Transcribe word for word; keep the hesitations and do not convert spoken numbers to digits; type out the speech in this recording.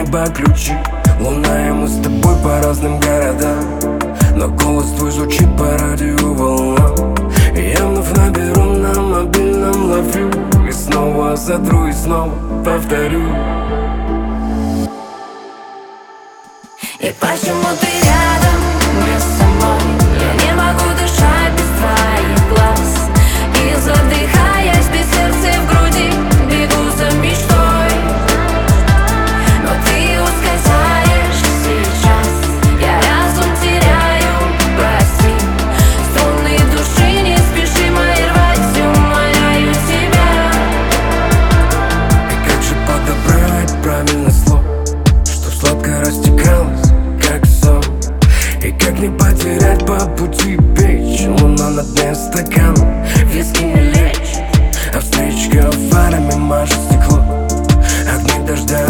небо ключи. Луна и мы с тобой по разным городам, но голос твой звучит по радио волнам. Я вновь наберу на мобильном, ловлю и снова затру, и снова повторю. И почему ты рядом, не со мной? Я не могу дышать без твоих глаз. И задыхаясь без сердца в груди, бегу за мечтой. Но ты ускользаешь сейчас, я разум теряю, прости. Струны души не спеши мои рвать, умоляю тебя. И как же подобрать правильное слово, чтоб сладко растекалось, как сон? И как не потерять по пути печь? Луна на дне стакана, виски не лечь, а встречка фарами машет стекло. Огни дождя